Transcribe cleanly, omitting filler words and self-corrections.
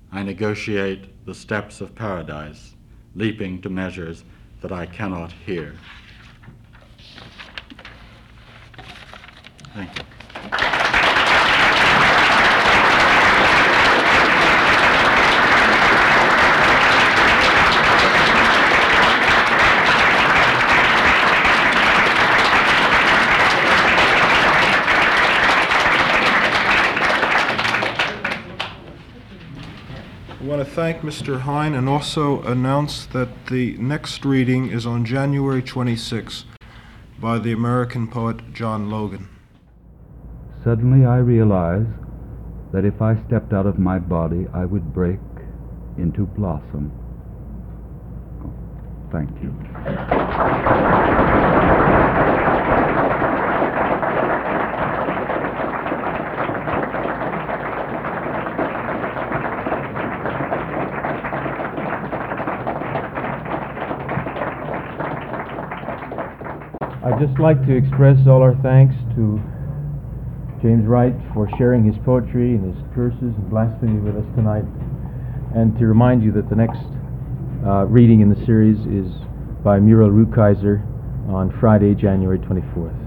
I negotiate the steps of paradise, leaping to measures that I cannot hear. Thank you. I want to thank Mr. Hine and also announce that the next reading is on January 26 by the American poet John Logan. Suddenly I realized that if I stepped out of my body, I would break into blossom. Oh, thank you. I'd just like to express all our thanks to James Wright for sharing his poetry and his curses and blasphemy with us tonight, and to remind you that the next reading in the series is by Muriel Rukeyser on Friday, January 24th.